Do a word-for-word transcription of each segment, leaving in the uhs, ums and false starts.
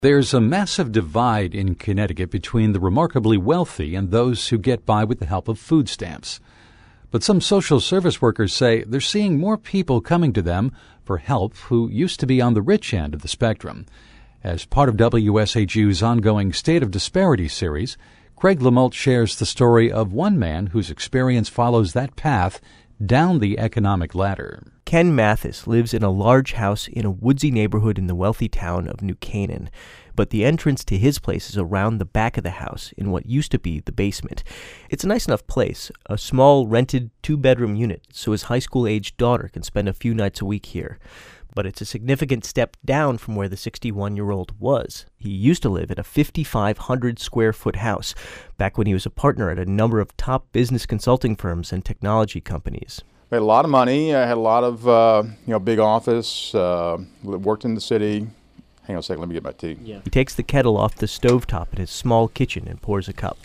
There's a massive divide in Connecticut between the remarkably wealthy and those who get by with the help of food stamps. But some social service workers say they're seeing more people coming to them for help who used to be on the rich end of the spectrum. As part of W S H U's ongoing State of Disparity series, Craig Lamult shares the story of one man whose experience follows that path down the economic ladder. Ken Mathis lives in a large house in a woodsy neighborhood in the wealthy town of New Canaan, but the entrance to his place is around the back of the house in what used to be the basement. It's a nice enough place, a small rented two-bedroom unit, so his high school-aged daughter can spend a few nights a week here. But it's a significant step down from where the sixty-one-year-old was. He used to live in a fifty-five hundred square foot house back when he was a partner at a number of top business consulting firms and technology companies. I had a lot of money. I had a lot of, uh, you know, big office, uh, worked in the city. Hang on a second, let me get my tea. Yeah. He takes the kettle off the stovetop in his small kitchen and pours a cup.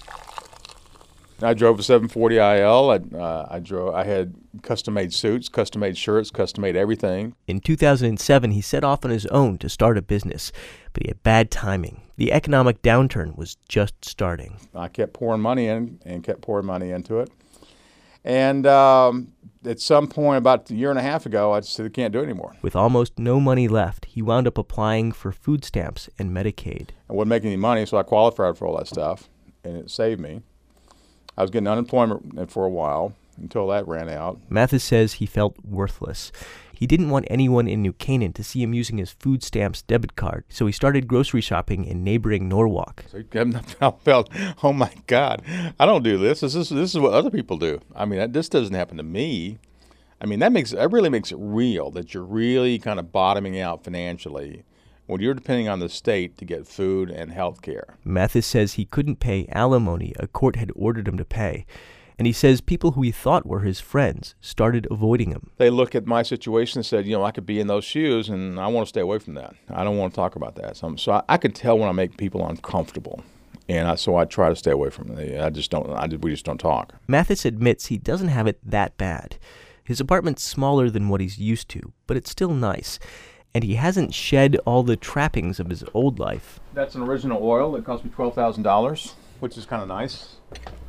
I drove a seven forty I L. I, uh, I drove. I had custom-made suits, custom-made shirts, custom-made everything. In two thousand seven, he set off on his own to start a business, but he had bad timing. The economic downturn was just starting. I kept pouring money in and kept pouring money into it. And um, at some point, about a year and a half ago, I said, I can't do it anymore. With almost no money left, he wound up applying for food stamps and Medicaid. I wasn't making any money, so I qualified for all that stuff, and it saved me. I was getting unemployment for a while until that ran out. Mathis says he felt worthless. He didn't want anyone in New Canaan to see him using his food stamps debit card, so he started grocery shopping in neighboring Norwalk. So I felt, oh my God, I don't do this. This is this is what other people do. I mean, this doesn't happen to me. I mean, that makes that really makes it real that you're really kind of bottoming out financially when you're depending on the state to get food and health care. Mathis says he couldn't pay alimony a court had ordered him to pay. And he says people who he thought were his friends started avoiding him. They look at my situation and said, you know, I could be in those shoes, and I want to stay away from that. I don't want to talk about that. So, so I, I can tell when I make people uncomfortable, and I, so I try to stay away from it. I just don't. I, we just don't talk. Mathis admits he doesn't have it that bad. His apartment's smaller than what he's used to, but it's still nice. And he hasn't shed all the trappings of his old life. That's an original oil that cost me twelve thousand dollars, which is kind of nice.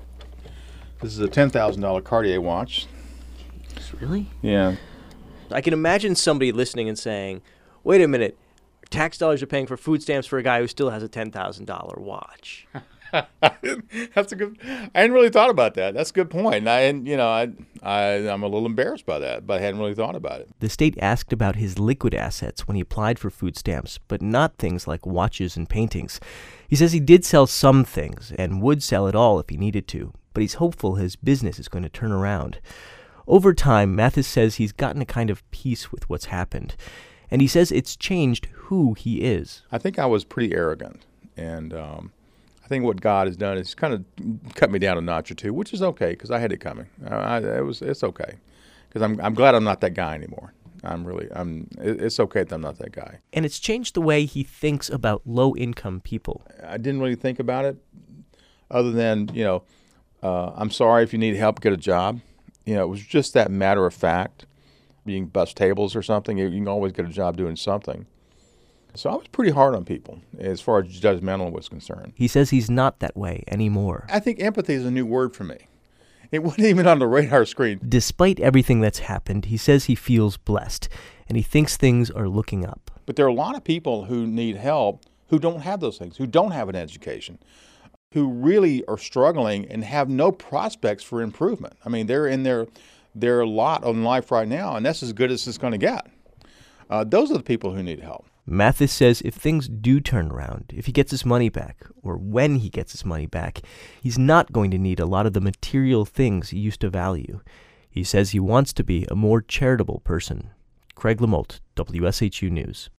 This is a ten thousand dollars Cartier watch. Really? Yeah. I can imagine somebody listening and saying, wait a minute, tax dollars are paying for food stamps for a guy who still has a ten thousand dollars watch. That's a good. I hadn't really thought about that. That's a good point. And I, and, you know, I, I, I'm a little embarrassed by that, but I hadn't really thought about it. The state asked about his liquid assets when he applied for food stamps, but not things like watches and paintings. He says he did sell some things and would sell it all if he needed to, but he's hopeful his business is going to turn around. Over time, Mathis says he's gotten a kind of peace with what's happened, and he says it's changed who he is. I think I was pretty arrogant, and um, I think what God has done is kind of cut me down a notch or two, which is okay because I had it coming. I, I, it was it's okay because I'm I'm glad I'm not that guy anymore. I'm really I'm. It's okay that I'm not that guy. And it's changed the way he thinks about low-income people. I didn't really think about it, other than you know, uh, I'm sorry if you need help, get a job. You know, it was just that matter of fact. You can bus tables or something. You can always get a job doing something. So I was pretty hard on people as far as judgmental was concerned. He says he's not that way anymore. I think empathy is a new word for me. It wasn't even on the radar screen. Despite everything that's happened, he says he feels blessed, and he thinks things are looking up. But there are a lot of people who need help who don't have those things, who don't have an education, who really are struggling and have no prospects for improvement. I mean, they're in their, their lot on life right now, and that's as good as it's going to get. Uh, those are the people who need help. Mathis says if things do turn around, if he gets his money back, or when he gets his money back, he's not going to need a lot of the material things he used to value. He says he wants to be a more charitable person. Craig Lamult, W S H U News.